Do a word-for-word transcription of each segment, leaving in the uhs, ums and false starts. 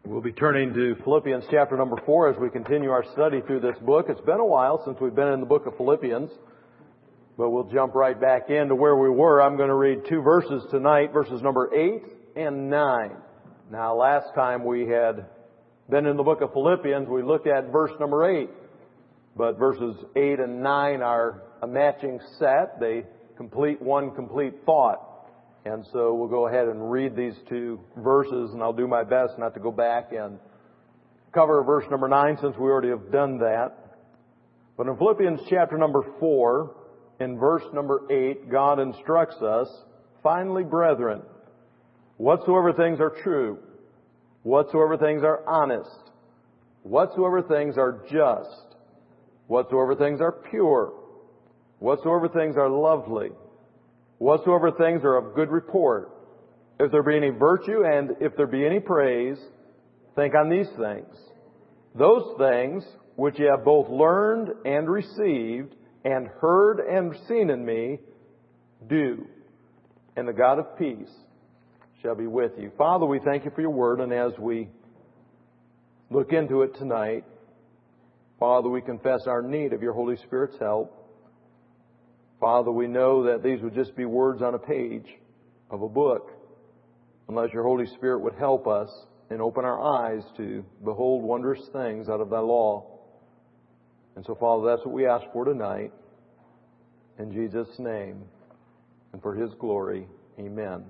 We'll be turning to Philippians chapter number four as we continue our study through this book. It's been a while since we've been in the book of Philippians, but we'll jump right back into where we were. I'm going to read two verses tonight, verses number eight and nine. Now, last time we had been in the book of Philippians, we looked at verse number eight, but verses eight and nine are a matching set. They complete one complete thought. And so we'll go ahead and read these two verses, and I'll do my best not to go back and cover verse number nine since we already have done that. But in Philippians chapter number four, in verse number eight, God instructs us, "Finally, brethren, whatsoever things are true, whatsoever things are honest, whatsoever things are just, whatsoever things are pure, whatsoever things are lovely, whatsoever things are of good report, if there be any virtue and if there be any praise, think on these things. Those things which ye have both learned and received and heard and seen in me, do. And the God of peace shall be with you." Father, we thank you for your word, and as we look into it tonight, Father, we confess our need of your Holy Spirit's help. Father, we know that these would just be words on a page of a book unless your Holy Spirit would help us and open our eyes to behold wondrous things out of thy law. And so, Father, that's what we ask for tonight. In Jesus' name and for his glory, amen.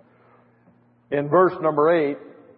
In verse number eight,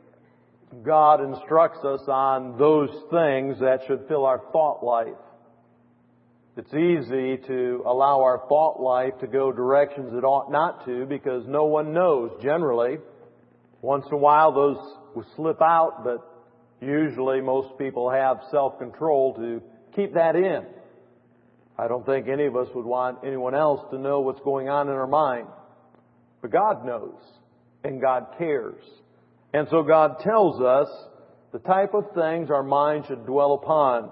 God instructs us on those things that should fill our thought life. It's easy to allow our thought life to go directions it ought not to because no one knows generally. Once in a while those will slip out, but usually most people have self-control to keep that in. I don't think any of us would want anyone else to know what's going on in our mind. But God knows, and God cares. And so God tells us the type of things our mind should dwell upon.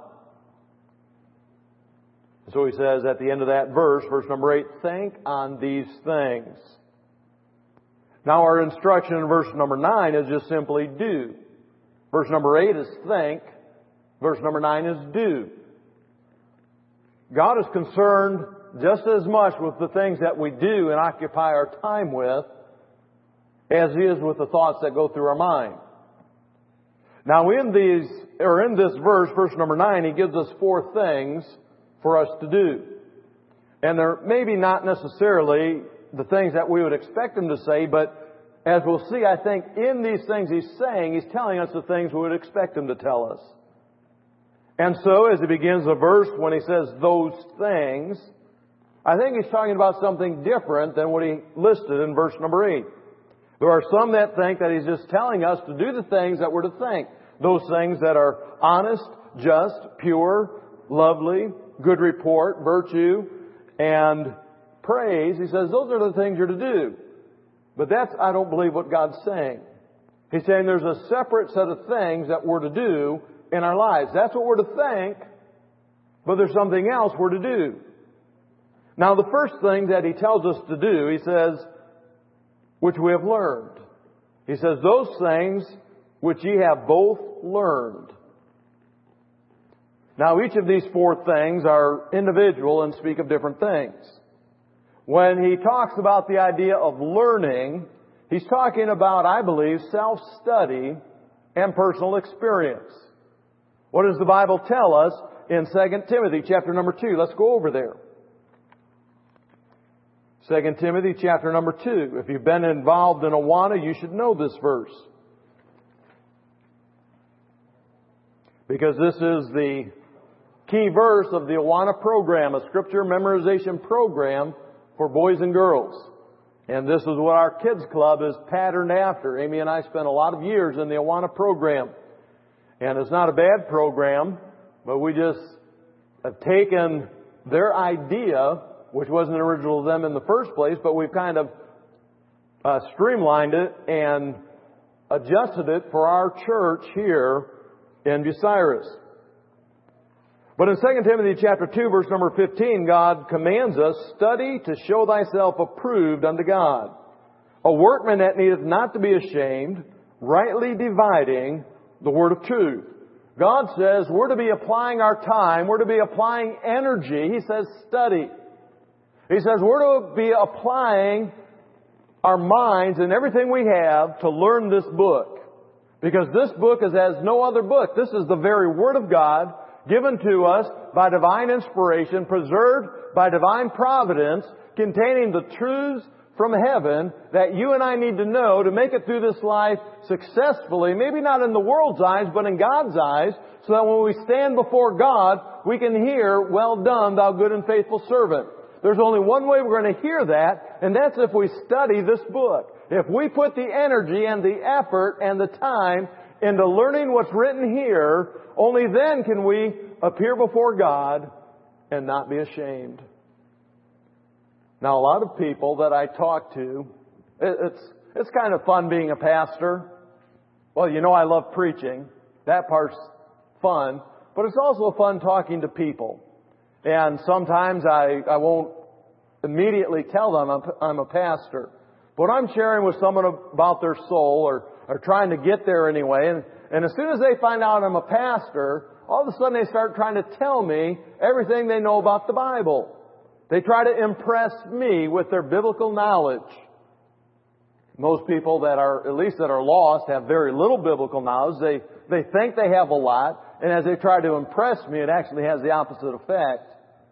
So he says at the end of that verse, verse number eight, think on these things. Now our instruction in verse number nine is just simply do. Verse number eight is think. Verse number nine is do. God is concerned just as much with the things that we do and occupy our time with as He is with the thoughts that go through our mind. Now in these, or in this verse, verse number nine, He gives us four things for us to do. And they're maybe not necessarily the things that we would expect Him to say, but as we'll see, I think in these things He's saying, He's telling us the things we would expect Him to tell us. And so as He begins the verse, when He says those things, I think He's talking about something different than what He listed in verse number eight. There are some that think that He's just telling us to do the things that we're to think. Those things that are honest, just, pure, lovely, good report, virtue, and praise. He says those are the things you're to do. But that's, I don't believe, what God's saying. He's saying there's a separate set of things that we're to do in our lives. That's what we're to think, but there's something else we're to do. Now, the first thing that He tells us to do, He says, which we have learned. He says, those things which ye have both learned. Now, each of these four things are individual and speak of different things. When He talks about the idea of learning, He's talking about, I believe, self-study and personal experience. What does the Bible tell us in Second Timothy chapter number two? Let's go over there. Second Timothy chapter number two. If you've been involved in Awana, you should know this verse. Because this is the key verse of the Awana program, a scripture memorization program for boys and girls. And this is what our kids club is patterned after. Amy and I spent a lot of years in the Awana program. And it's not a bad program, but we just have taken their idea, which wasn't original to them in the first place, but we've kind of uh, streamlined it and adjusted it for our church here in Bucyrus. But in Second Timothy chapter two, verse number fifteen, God commands us, study to show thyself approved unto God, a workman that needeth not to be ashamed, rightly dividing the word of truth. God says we're to be applying our time, we're to be applying energy. He says study. He says we're to be applying our minds and everything we have to learn this book. Because this book is as no other book. This is the very Word of God given to us by divine inspiration, preserved by divine providence, containing the truths from heaven that you and I need to know to make it through this life successfully, maybe not in the world's eyes, but in God's eyes, so that when we stand before God, we can hear, "Well done, thou good and faithful servant." There's only one way we're going to hear that, and that's if we study this book. If we put the energy and the effort and the time into learning what's written here, only then can we appear before God and not be ashamed. Now, a lot of people that I talk to, it's, it's kind of fun being a pastor. Well, you know I love preaching. That part's fun. But it's also fun talking to people. And sometimes I, I won't immediately tell them I'm, I'm a pastor. But I'm sharing with someone about their soul or, or trying to get there anyway. And, and as soon as they find out I'm a pastor, all of a sudden they start trying to tell me everything they know about the Bible. They try to impress me with their biblical knowledge. Most people that are, at least that are lost, have very little biblical knowledge. They, they think they have a lot. And as they try to impress me, it actually has the opposite effect.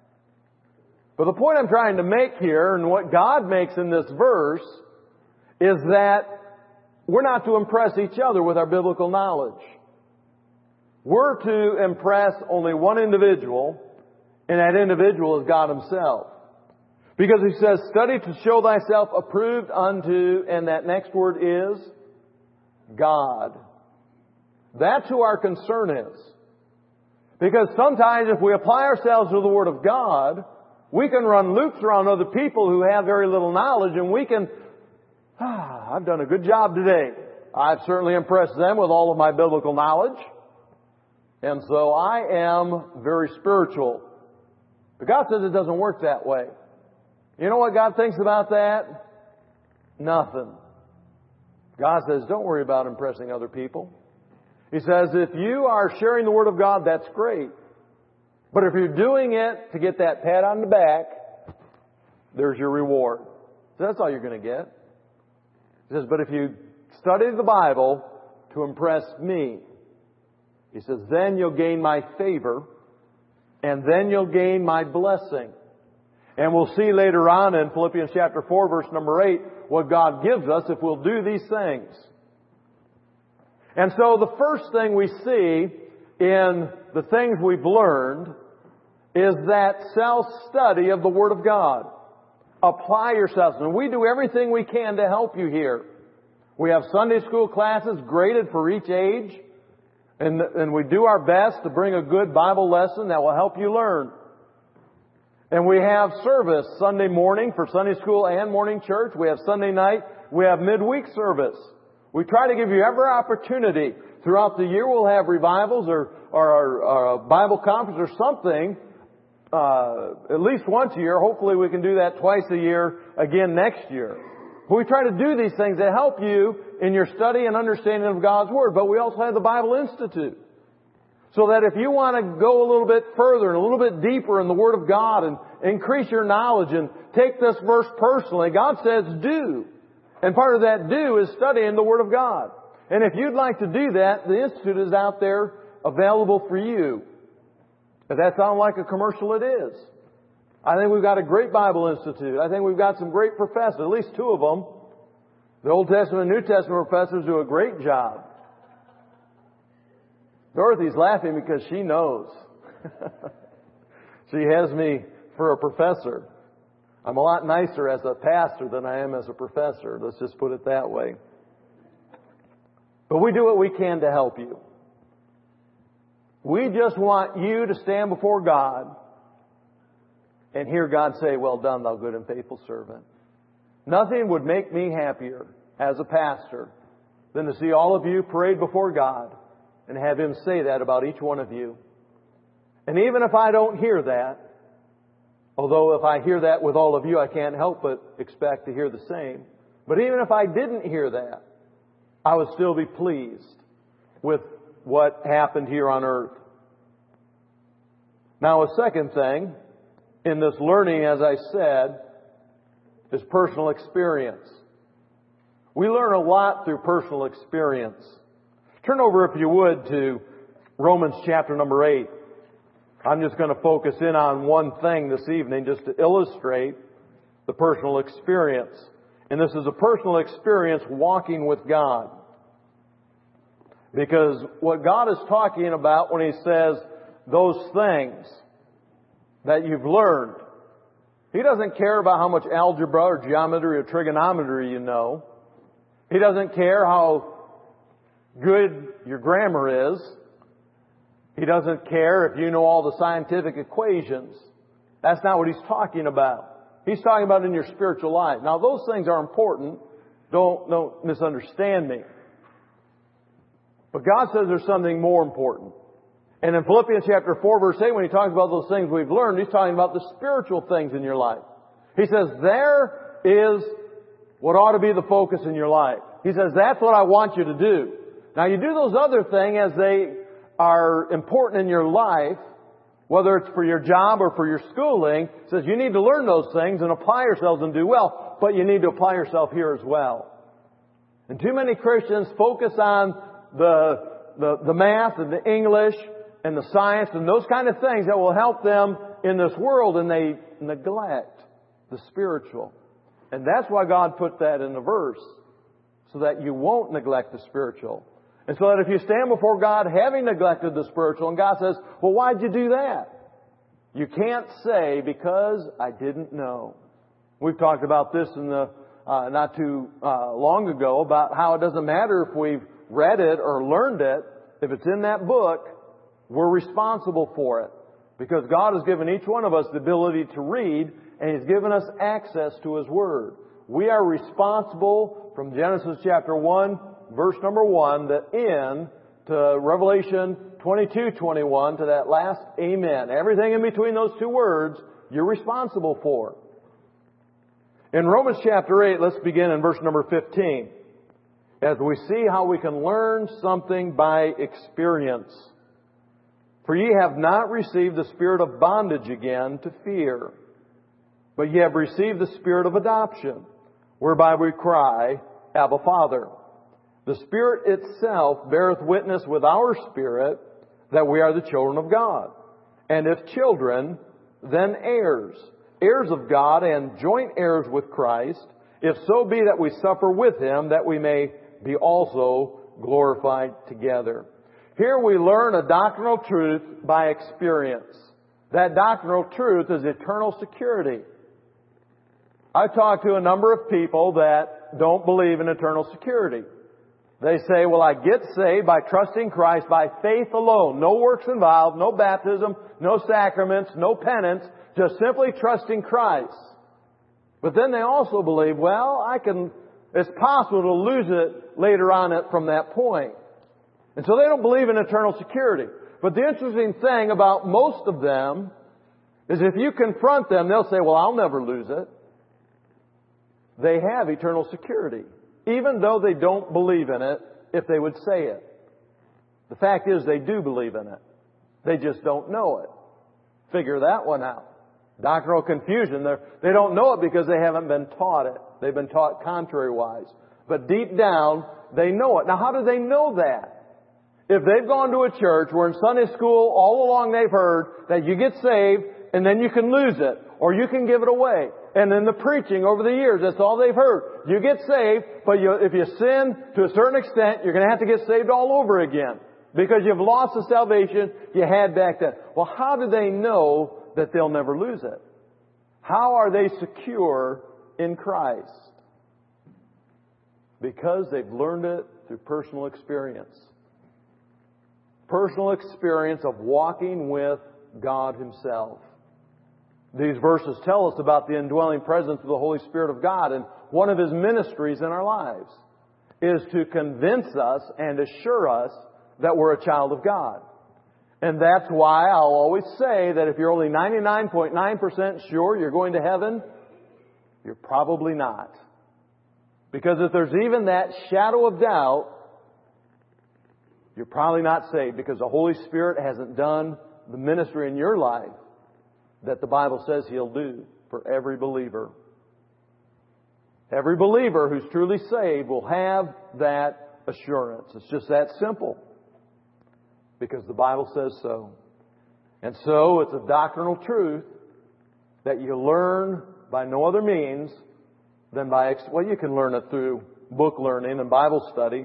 But the point I'm trying to make here, and what God makes in this verse, is that we're not to impress each other with our biblical knowledge. We're to impress only one individual, and that individual is God Himself. Because He says, study to show thyself approved unto, and that next word is God. That's who our concern is. Because sometimes if we apply ourselves to the Word of God, we can run loops around other people who have very little knowledge, and we can, ah, I've done a good job today. I've certainly impressed them with all of my biblical knowledge. And so I am very spiritual. But God says it doesn't work that way. You know what God thinks about that? Nothing. God says, don't worry about impressing other people. He says, if you are sharing the Word of God, that's great. But if you're doing it to get that pat on the back, there's your reward. So that's all you're going to get. He says, but if you study the Bible to impress me, He says, then you'll gain my favor, and then you'll gain my blessing. And we'll see later on in Philippians chapter four, verse number eight, what God gives us if we'll do these things. And so the first thing we see in the things we've learned is that self-study of the Word of God. Apply yourselves. And we do everything we can to help you here. We have Sunday school classes graded for each age. And, and we do our best to bring a good Bible lesson that will help you learn. And we have service Sunday morning for Sunday school and morning church. We have Sunday night. We have midweek service. We try to give you every opportunity. Throughout the year we'll have revivals or, or, or a Bible conference or something. Uh, at least once a year. Hopefully we can do that twice a year again next year. But we try to do these things that help you in your study and understanding of God's Word. But we also have the Bible Institute. So that if you want to go a little bit further and a little bit deeper in the Word of God and increase your knowledge and take this verse personally, God says do. And part of that do is studying the Word of God. And if you'd like to do that, the Institute is out there available for you. If that sounds like a commercial, it is. I think we've got a great Bible Institute. I think we've got some great professors, at least two of them. The Old Testament and New Testament professors do a great job. Dorothy's laughing because she knows. She has me for a professor. I'm a lot nicer as a pastor than I am as a professor. Let's just put it that way. But we do what we can to help you. We just want you to stand before God and hear God say, well done, thou good and faithful servant. Nothing would make me happier as a pastor than to see all of you parade before God and have Him say that about each one of you. And even if I don't hear that, although if I hear that with all of you, I can't help but expect to hear the same. But even if I didn't hear that, I would still be pleased with what happened here on earth. Now, a second thing in this learning, as I said, is personal experience. We learn a lot through personal experience. Turn over, if you would, to Romans chapter number eight. I'm just going to focus in on one thing this evening just to illustrate the personal experience. And this is a personal experience walking with God. Because what God is talking about when He says those things that you've learned, He doesn't care about how much algebra or geometry or trigonometry you know. He doesn't care how good your grammar is. He doesn't care if you know all the scientific equations. That's not what He's talking about. He's talking about in your spiritual life. Now, those things are important. Don't, don't misunderstand me. But God says there's something more important. And in Philippians chapter four, verse eight, when He talks about those things we've learned, He's talking about the spiritual things in your life. He says, there is what ought to be the focus in your life. He says, that's what I want you to do. Now, you do those other things as they are important in your life, whether it's for your job or for your schooling. He says, you need to learn those things and apply yourselves and do well, but you need to apply yourself here as well. And too many Christians focus on the, the, the math and the English and the science and those kind of things that will help them in this world, and they neglect the spiritual. And that's why God put that in the verse, so that you won't neglect the spiritual. And so that if you stand before God having neglected the spiritual, and God says, well, why'd you do that? You can't say, because I didn't know. We've talked about this in the uh, not too uh, long ago, about how it doesn't matter if we've read it or learned it. If it's in that book, we're responsible for it. Because God has given each one of us the ability to read, and He's given us access to His Word. We are responsible from Genesis chapter one, verse number one, the end, to Revelation twenty-two twenty-one, to that last amen. Everything in between those two words, you're responsible for. In Romans chapter eight, let's begin in verse number fifteen, as we see how we can learn something by experience. For ye have not received the spirit of bondage again to fear, but ye have received the spirit of adoption, whereby we cry, Abba, Father. The Spirit itself beareth witness with our spirit that we are the children of God. And if children, then heirs, heirs of God and joint heirs with Christ, if so be that we suffer with Him, that we may be also glorified together. Here we learn a doctrinal truth by experience. That doctrinal truth is eternal security. I've talked to a number of people that don't believe in eternal security. They say, well, I get saved by trusting Christ by faith alone. No works involved, no baptism, no sacraments, no penance, just simply trusting Christ. But then they also believe, well, I can, it's possible to lose it later on at, from that point. And so they don't believe in eternal security. But the interesting thing about most of them is if you confront them, they'll say, well, I'll never lose it. They have eternal security, even though they don't believe in it, if they would say it. The fact is, they do believe in it. They just don't know it. Figure that one out. Doctrinal confusion. They're, they don't know it because they haven't been taught it. They've been taught contrary-wise. But deep down, they know it. Now, how do they know that? If they've gone to a church where in Sunday school, all along they've heard that you get saved and then you can lose it, or you can give it away. And in the preaching over the years, that's all they've heard. You get saved, but you, if you sin to a certain extent, you're going to have to get saved all over again. Because you've lost the salvation you had back then. Well, how do they know that they'll never lose it? How are they secure in Christ? Because they've learned it through personal experience. Personal experience of walking with God Himself. These verses tell us about the indwelling presence of the Holy Spirit of God, and one of His ministries in our lives is to convince us and assure us that we're a child of God. And that's why I'll always say that if you're only ninety-nine point nine percent sure you're going to heaven, you're probably not. Because if there's even that shadow of doubt, you're probably not saved because the Holy Spirit hasn't done the ministry in your life that the Bible says He'll do for every believer. Every believer who's truly saved will have that assurance. It's just that simple. Because the Bible says so. And so it's a doctrinal truth that you learn by no other means than by, well, you can learn it through book learning and Bible study.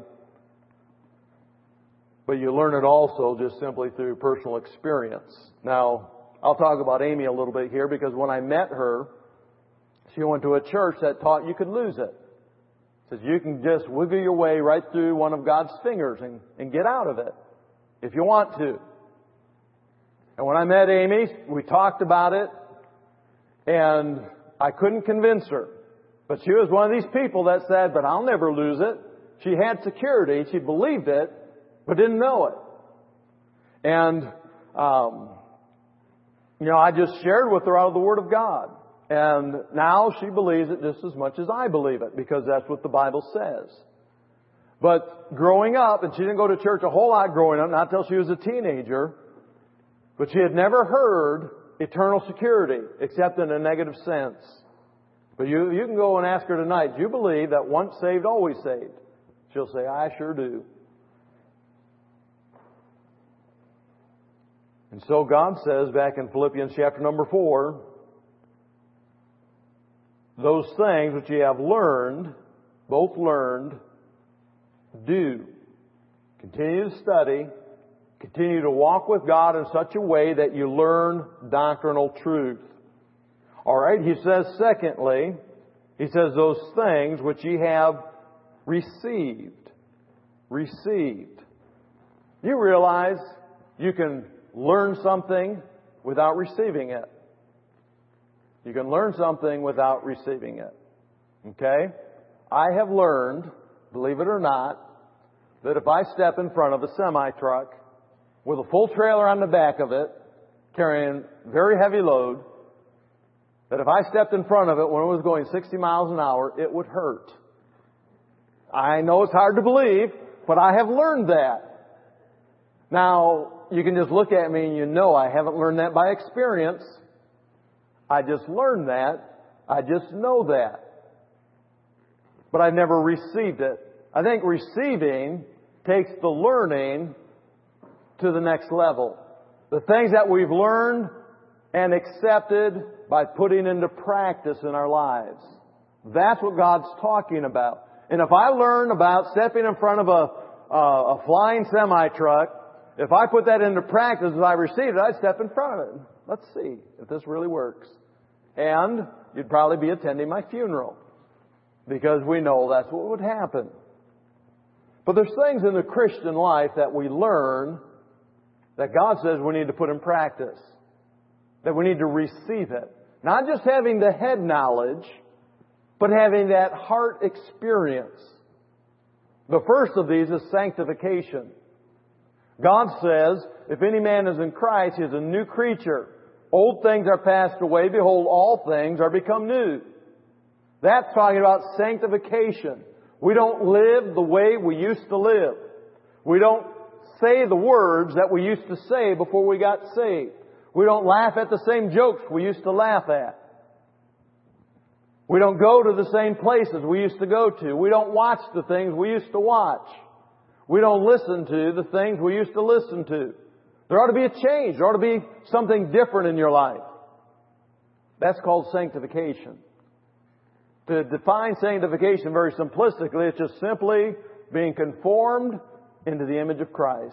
But you learn it also just simply through personal experience. Now, I'll talk about Amy a little bit here because when I met her, she went to a church that taught you could lose it. It says you can just wiggle your way right through one of God's fingers and, and get out of it if you want to. And when I met Amy, we talked about it, and I couldn't convince her. But she was one of these people that said, but I'll never lose it. She had security. She believed it, but didn't know it. And, um, you know, I just shared with her out of the Word of God. And now she believes it just as much as I believe it, because that's what the Bible says. But growing up, and she didn't go to church a whole lot growing up, not until she was a teenager, but she had never heard eternal security, except in a negative sense. But you, you can go and ask her tonight, do you believe that once saved, always saved? She'll say, I sure do. And so God says back in Philippians chapter number four, those things which ye have learned, both learned, do. Continue to study. Continue to walk with God in such a way that you learn doctrinal truth. All right, he says secondly, he says those things which ye have received. Received. You realize you can learn something without receiving it. You can learn something without receiving it. Okay? I have learned, believe it or not, that if I step in front of a semi-truck with a full trailer on the back of it, carrying very heavy load, that if I stepped in front of it when it was going sixty miles an hour, it would hurt. I know it's hard to believe, but I have learned that. Now, you can just look at me and you know I haven't learned that by experience. I just learned that. I just know that. But I've never received it. I think receiving takes the learning to the next level. The things that we've learned and accepted by putting into practice in our lives. That's what God's talking about. And if I learn about stepping in front of a, a, a flying semi-truck, if I put that into practice as I receive it, I'd step in front of it. Let's see if this really works. And you'd probably be attending my funeral, because we know that's what would happen. But there's things in the Christian life that we learn that God says we need to put in practice. That we need to receive it. Not just having the head knowledge, but having that heart experience. The first of these is sanctification. God says, if any man is in Christ, he is a new creature. Old things are passed away. Behold, all things are become new. That's talking about sanctification. We don't live the way we used to live. We don't say the words that we used to say before we got saved. We don't laugh at the same jokes we used to laugh at. We don't go to the same places we used to go to. We don't watch the things we used to watch. We don't listen to the things we used to listen to. There ought to be a change. There ought to be something different in your life. That's called sanctification. To define sanctification very simplistically, it's just simply being conformed into the image of Christ.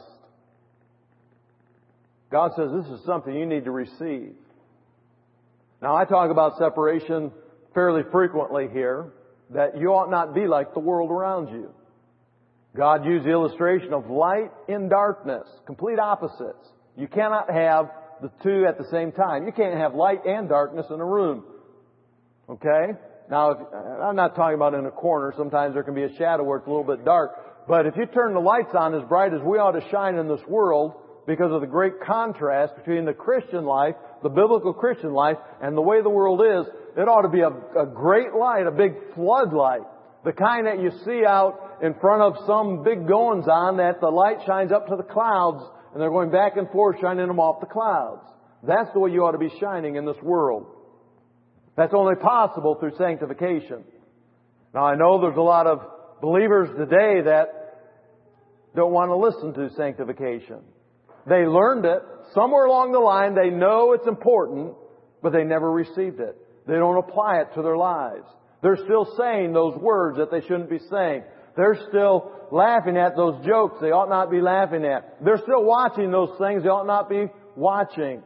God says this is something you need to receive. Now, I talk about separation fairly frequently here, that you ought not be like the world around you. God used the illustration of light in darkness, complete opposites. You cannot have the two at the same time. You can't have light and darkness in a room. Okay? Now, if, I'm not talking about in a corner. Sometimes there can be a shadow where it's a little bit dark. But if you turn the lights on as bright as we ought to shine in this world, because of the great contrast between the Christian life, the biblical Christian life, and the way the world is, it ought to be a, a great light, a big floodlight. The kind that you see out in front of some big goings on that the light shines up to the clouds and they're going back and forth shining them off the clouds. That's the way you ought to be shining in this world. That's only possible through sanctification. Now I know there's a lot of believers today that don't want to listen to sanctification. They learned it. Somewhere along the line they know it's important, but they never received it. They don't apply it to their lives. They're still saying those words that they shouldn't be saying. They're still laughing at those jokes they ought not be laughing at. They're still watching those things they ought not be watching.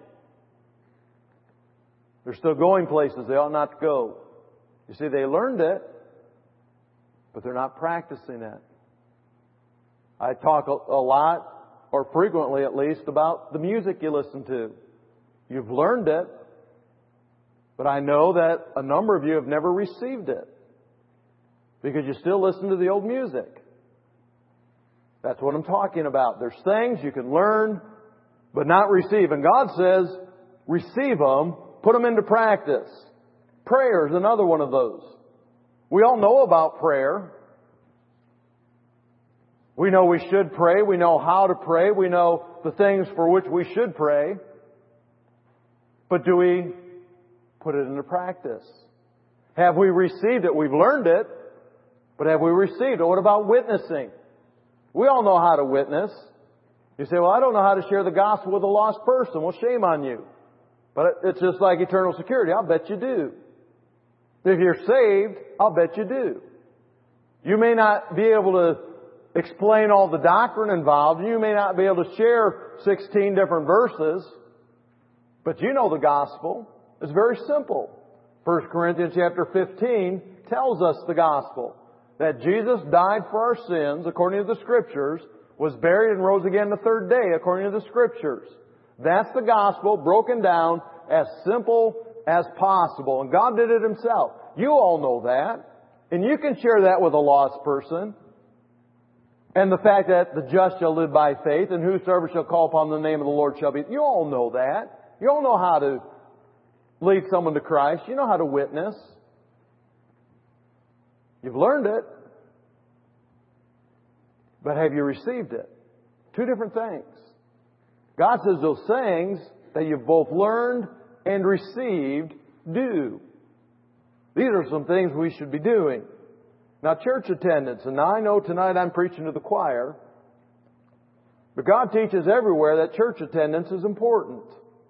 They're still going places they ought not to go. You see, they learned it, but they're not practicing it. I talk a, a lot, or frequently at least, about the music you listen to. You've learned it, but I know that a number of you have never received it because you still listen to the old music. That's what I'm talking about. There's things you can learn, but not receive. And God says, receive them, put them into practice. Prayer is another one of those. We all know about prayer. We know we should pray. We know how to pray. We know the things for which we should pray. But do we put it into practice? Have we received it? We've learned it, but have we received it? What about witnessing? We all know how to witness. You say, well, I don't know how to share the gospel with a lost person. Well, shame on you. But it's just like eternal security. I'll bet you do. If you're saved, I'll bet you do. You may not be able to explain all the doctrine involved. You may not be able to share sixteen different verses, but you know the gospel. It's very simple. First Corinthians chapter fifteen tells us the gospel. That Jesus died for our sins according to the Scriptures, was buried and rose again the third day according to the Scriptures. That's the gospel broken down as simple as possible. And God did it Himself. You all know that. And you can share that with a lost person. And the fact that the just shall live by faith, and whosoever shall call upon the name of the Lord shall be. You all know that. You all know how to lead someone to Christ. You know how to witness. You've learned it. But have you received it? Two different things. God says those things that you've both learned and received, do. These are some things we should be doing. Now, church attendance, and now I know tonight I'm preaching to the choir, but God teaches everywhere that church attendance is important.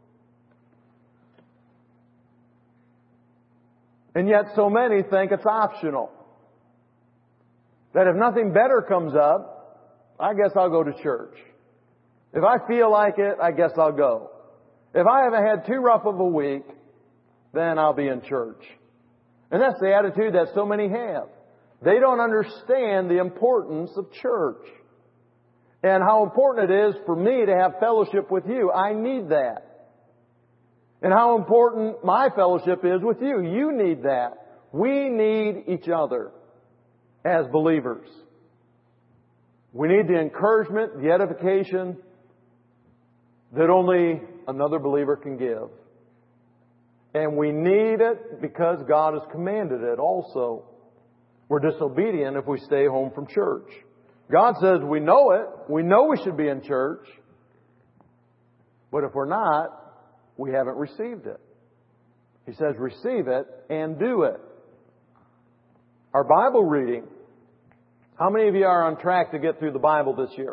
And yet so many think it's optional. That if nothing better comes up, I guess I'll go to church. If I feel like it, I guess I'll go. If I haven't had too rough of a week, then I'll be in church. And that's the attitude that so many have. They don't understand the importance of church. And how important it is for me to have fellowship with you. I need that. And how important my fellowship is with you. You need that. We need each other as believers. We need the encouragement, the edification that only another believer can give. And we need it because God has commanded it also. We're disobedient if we stay home from church. God says we know it. We know we should be in church. But if we're not, we haven't received it. He says receive it and do it. Our Bible reading. How many of you are on track to get through the Bible this year?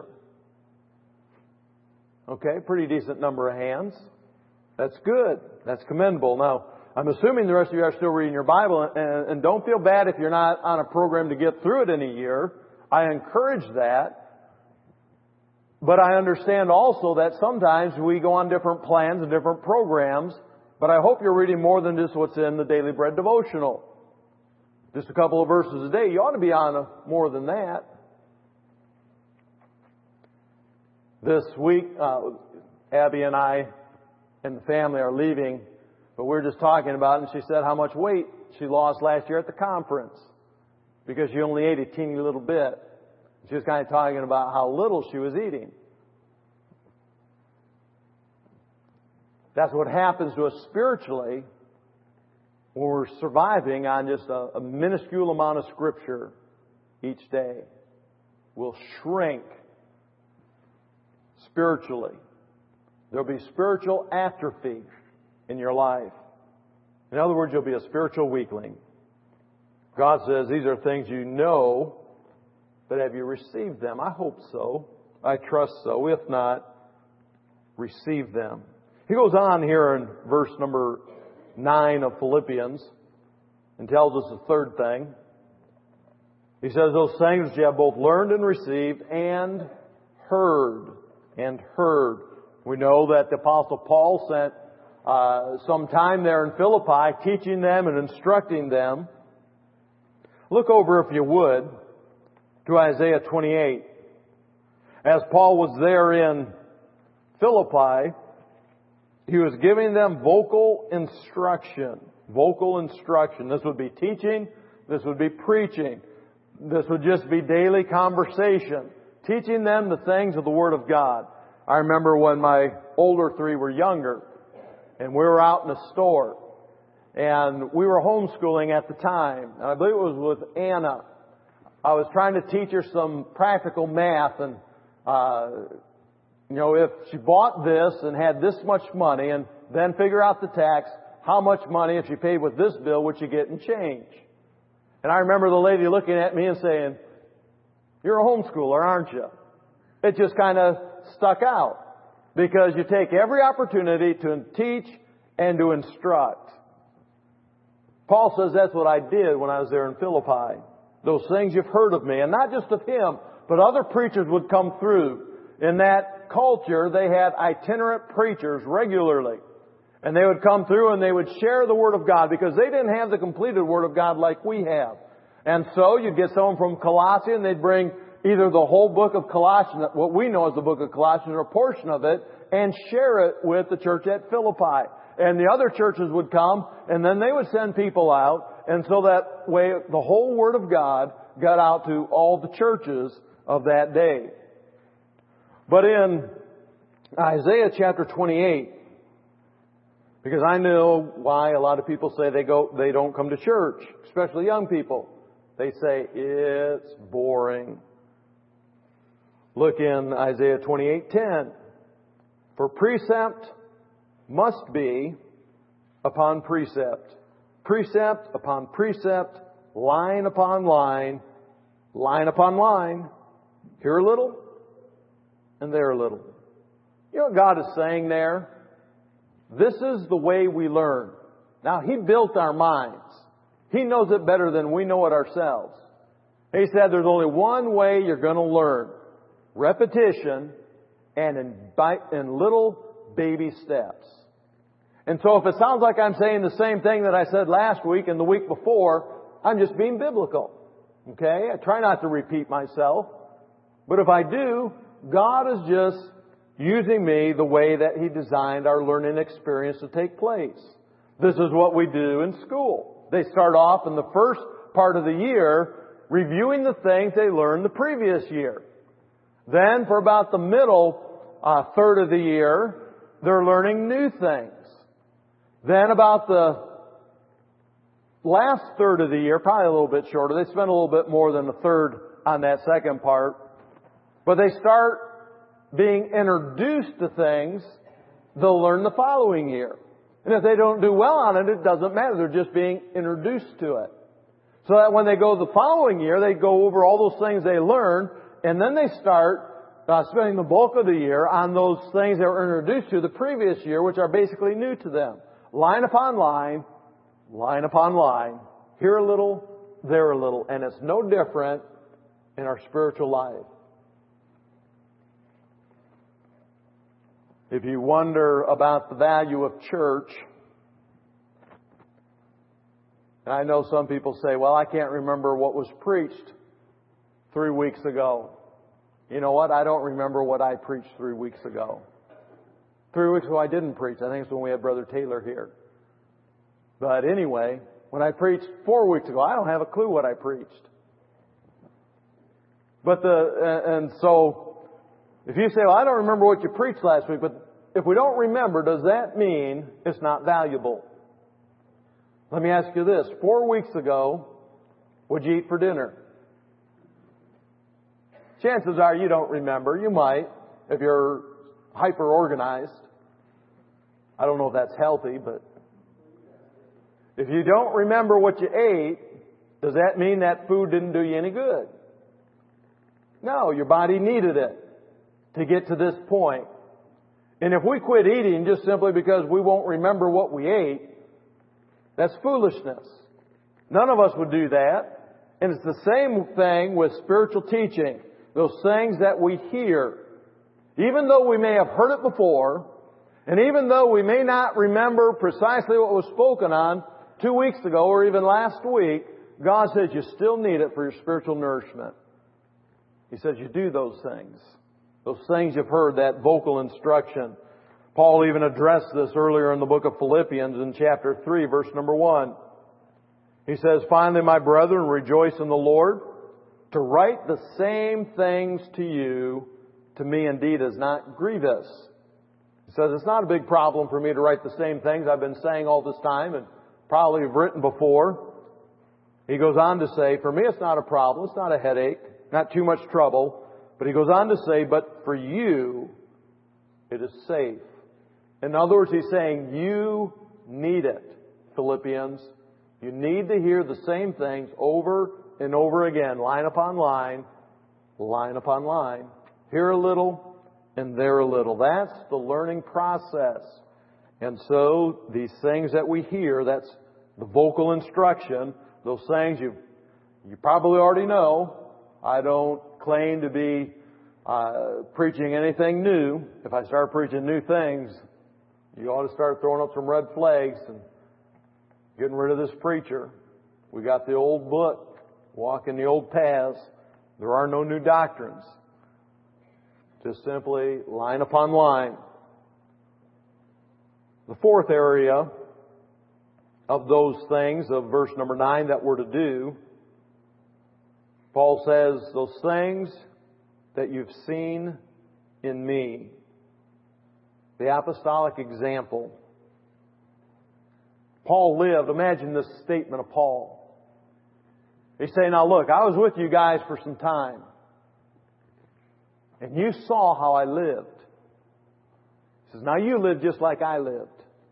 Okay, pretty decent number of hands. That's good. That's commendable. Now, I'm assuming the rest of you are still reading your Bible, and, and don't feel bad if you're not on a program to get through it in a year. I encourage that. But I understand also that sometimes we go on different plans and different programs, but I hope you're reading more than just what's in the Daily Bread devotional. Just a couple of verses a day. You ought to be on a, more than that. This week, uh, Abby and I and the family are leaving, but we were just talking about it, and she said how much weight she lost last year at the conference because she only ate a teeny little bit. She was kind of talking about how little she was eating. That's what happens to us spiritually when we're surviving on just a, a minuscule amount of Scripture each day. will shrink spiritually. There'll be spiritual atrophy in your life. In other words, you'll be a spiritual weakling. God says these are things you know, but have you received them? I hope so. I trust so. If not, receive them. He goes on here in verse number nine of Philippians and tells us the third thing. He says, those things which you have both learned and received and heard. And heard. We know that the Apostle Paul spent uh, some time there in Philippi teaching them and instructing them. Look over, if you would, to Isaiah twenty-eight. As Paul was there in Philippi, he was giving them vocal instruction. Vocal instruction. This would be teaching. This would be preaching. This would just be daily conversation. Teaching them the things of the Word of God. I remember when my older three were younger, and we were out in the store, and we were homeschooling at the time. And I believe it was with Anna. I was trying to teach her some practical math, and uh, you know, if she bought this and had this much money, and then figure out the tax, how much money, if she paid with this bill, would she get in change? And I remember the lady looking at me and saying, "You're a homeschooler, aren't you?" It just kind of stuck out. Because you take every opportunity to teach and to instruct. Paul says that's what I did when I was there in Philippi. Those things you've heard of me. And not just of him, but other preachers would come through. In that culture, they had itinerant preachers regularly. And they would come through and they would share the Word of God because they didn't have the completed Word of God like we have. And so you'd get someone from Colossae and they'd bring either the whole book of Colossians, what we know as the book of Colossians, or a portion of it, and share it with the church at Philippi. And the other churches would come, and then they would send people out, and so that way the whole Word of God got out to all the churches of that day. But in Isaiah chapter twenty-eight, because I know why a lot of people say they go, they don't come to church, especially young people. They say, it's boring. Look in Isaiah twenty-eight ten. For precept must be upon precept. Precept upon precept, line upon line, line upon line. Here a little, and there a little. You know what God is saying there? This is the way we learn. Now, He built our minds. He knows it better than we know it ourselves. He said there's only one way you're going to learn. Repetition and in, bite, in little baby steps. And so if it sounds like I'm saying the same thing that I said last week and the week before, I'm just being biblical. Okay? I try not to repeat myself. But if I do, God is just using me the way that He designed our learning experience to take place. This is what we do in school. They start off in the first part of the year reviewing the things they learned the previous year. Then for about the middle uh, third of the year, they're learning new things. Then about the last third of the year, probably a little bit shorter, they spend a little bit more than a third on that second part. But they start being introduced to things they'll learn the following year. And if they don't do well on it, it doesn't matter. They're just being introduced to it. So that when they go the following year, they go over all those things they learned, and then they start uh, spending the bulk of the year on those things they were introduced to the previous year, which are basically new to them. Line upon line, line upon line, here a little, there a little. And it's no different in our spiritual life. If you wonder about the value of church, and I know some people say, well, I can't remember what was preached three weeks ago. You know what? I don't remember what I preached three weeks ago. Three weeks ago I didn't preach. I think it's when we had Brother Taylor here. But anyway, when I preached four weeks ago, I don't have a clue what I preached. But the, and so, if you say, well, I don't remember what you preached last week, but if we don't remember, does that mean it's not valuable? Let me ask you this. Four weeks ago, what'd you eat for dinner? Chances are you don't remember. You might, if you're hyper-organized. I don't know if that's healthy, but if you don't remember what you ate, does that mean that food didn't do you any good? No, your body needed it to get to this point. And if we quit eating just simply because we won't remember what we ate, that's foolishness. None of us would do that. And it's the same thing with spiritual teaching. Those things that we hear. Even though we may have heard it before, and even though we may not remember precisely what was spoken on two weeks ago or even last week, God says you still need it for your spiritual nourishment. He says you do those things. Those things you've heard, that vocal instruction. Paul even addressed this earlier in the book of Philippians in chapter three, verse number one. He says, "Finally, my brethren, rejoice in the Lord. To write the same things to you, to me indeed is not grievous." He says, it's not a big problem for me to write the same things I've been saying all this time and probably have written before. He goes on to say, for me it's not a problem, it's not a headache, not too much trouble. But he goes on to say, but for you, it is safe. In other words, he's saying, you need it, Philippians. You need to hear the same things over and over again, line upon line, line upon line. Here a little and there a little. That's the learning process. And so these things that we hear, that's the vocal instruction, those things you you probably already know. I don't claim to be uh, preaching anything new. If I start preaching new things, you ought to start throwing up some red flags and getting rid of this preacher. We got the old book, walking the old paths. There are no new doctrines. Just simply line upon line. The fourth area of those things of verse number nine that we're to do, Paul says, those things that you've seen in me. The apostolic example. Paul lived, imagine this statement of Paul. He's saying, now look, I was with you guys for some time. And you saw how I lived. He says, now you live just like I lived.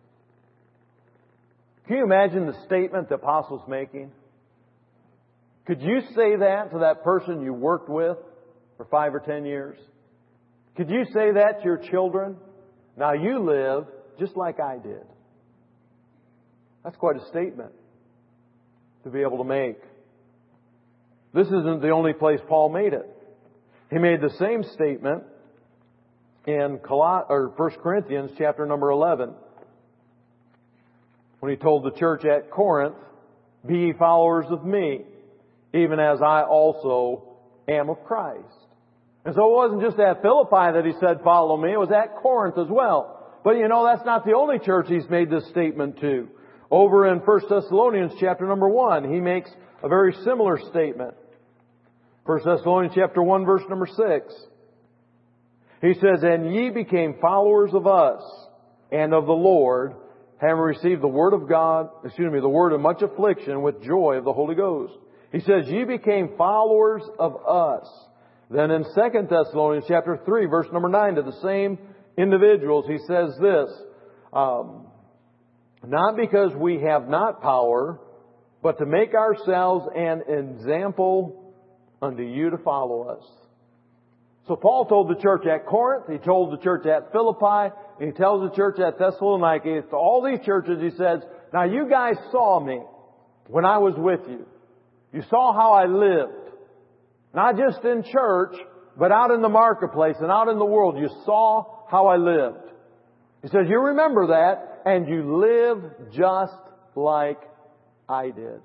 Can you imagine the statement the apostle's making? Could you say that to that person you worked with for five or ten years? Could you say that to your children? Now you live just like I did. That's quite a statement to be able to make. This isn't the only place Paul made it. He made the same statement in Col- or First Corinthians chapter number eleven. When he told the church at Corinth, be ye followers of me, even as I also am of Christ. And so it wasn't just at Philippi that he said, follow me. It was at Corinth as well. But you know, that's not the only church he's made this statement to. Over in First Thessalonians chapter number one, he makes a very similar statement. First Thessalonians chapter one, verse number six. He says, and ye became followers of us and of the Lord, having received the word of God, excuse me, the word of much affliction with joy of the Holy Ghost. He says, ye became followers of us. Then in Second Thessalonians chapter three, verse number nine, to the same individuals, he says this, um, not because we have not power, but to make ourselves an example unto you to follow us. So Paul told the church at Corinth, he told the church at Philippi, and he tells the church at Thessalonica, to all these churches he says, now you guys saw me when I was with you. You saw how I lived. Not just in church, but out in the marketplace and out in the world. You saw how I lived. He says, you remember that, and you live just like I did.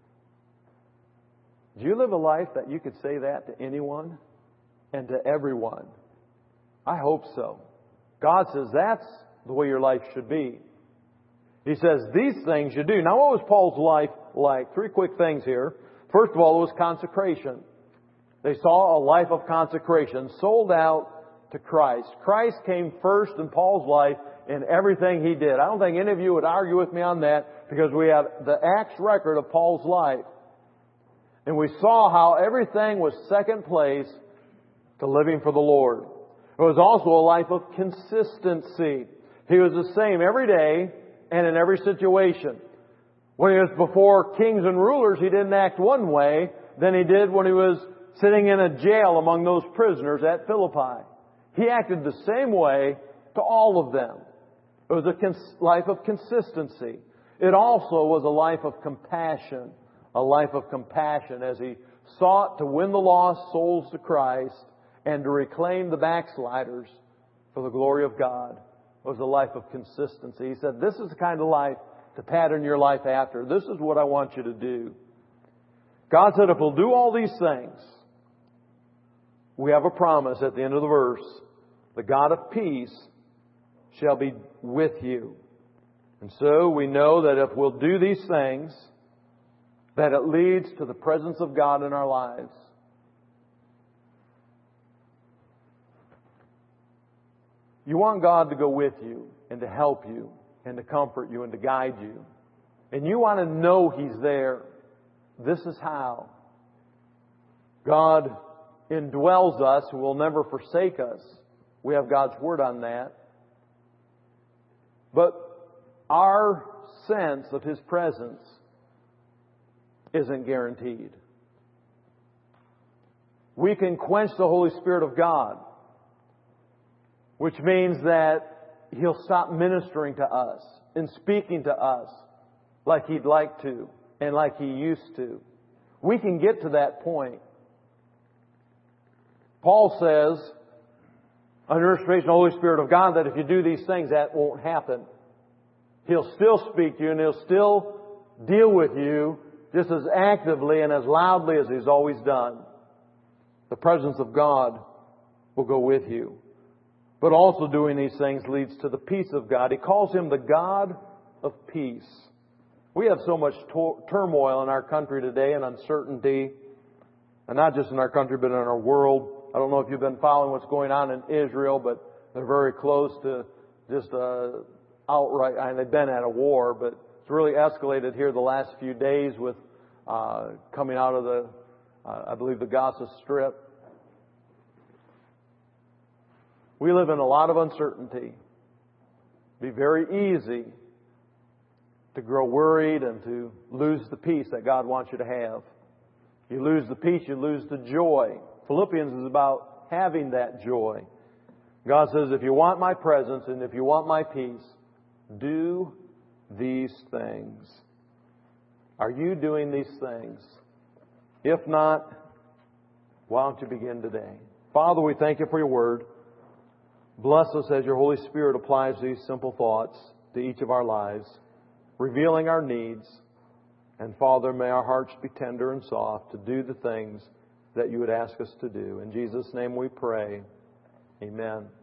Do you live a life that you could say that to anyone and to everyone? I hope so. God says that's the way your life should be. He says these things you do. Now what was Paul's life like? Three quick things here. First of all, it was consecration. They saw a life of consecration, sold out to Christ. Christ came first in Paul's life in everything he did. I don't think any of you would argue with me on that because we have the Acts record of Paul's life. And we saw how everything was second place to living for the Lord. It was also a life of consistency. He was the same every day and in every situation. When he was before kings and rulers, he didn't act one way than he did when he was sitting in a jail among those prisoners at Philippi. He acted the same way to all of them. It was a cons- life of consistency. It also was a life of compassion. A life of compassion as he sought to win the lost souls to Christ and to reclaim the backsliders for the glory of God. It was a life of consistency. He said, this is the kind of life to pattern your life after. This is what I want you to do. God said, if we'll do all these things, we have a promise at the end of the verse. The God of peace shall be with you. And so we know that if we'll do these things, that it leads to the presence of God in our lives. You want God to go with you and to help you and to comfort you and to guide you. And you want to know He's there. This is how. God indwells us and will never forsake us. We have God's Word on that. But our sense of His presence isn't guaranteed. We can quench the Holy Spirit of God, which means that He'll stop ministering to us and speaking to us like He'd like to and like He used to. We can get to that point. Paul says, under inspiration of the Holy Spirit of God, that if you do these things, that won't happen. He'll still speak to you and He'll still deal with you just as actively and as loudly as He's always done. The presence of God will go with you. But also doing these things leads to the peace of God. He calls Him the God of peace. We have so much to- turmoil in our country today and uncertainty. And not just in our country, but in our world. I don't know if you've been following what's going on in Israel, but they're very close to just uh, outright, I mean, they've been at a war, but it's really escalated here the last few days with uh, coming out of the, uh, I believe, the Gaza Strip. We live in a lot of uncertainty. It'd be very easy to grow worried and to lose the peace that God wants you to have. You lose the peace, you lose the joy. Philippians is about having that joy. God says, if you want my presence and if you want my peace, do these things. Are you doing these things? If not, why don't you begin today? Father, we thank You for Your Word. Bless us as Your Holy Spirit applies these simple thoughts to each of our lives, revealing our needs. And Father, may our hearts be tender and soft to do the things that You would ask us to do. In Jesus' name we pray. Amen.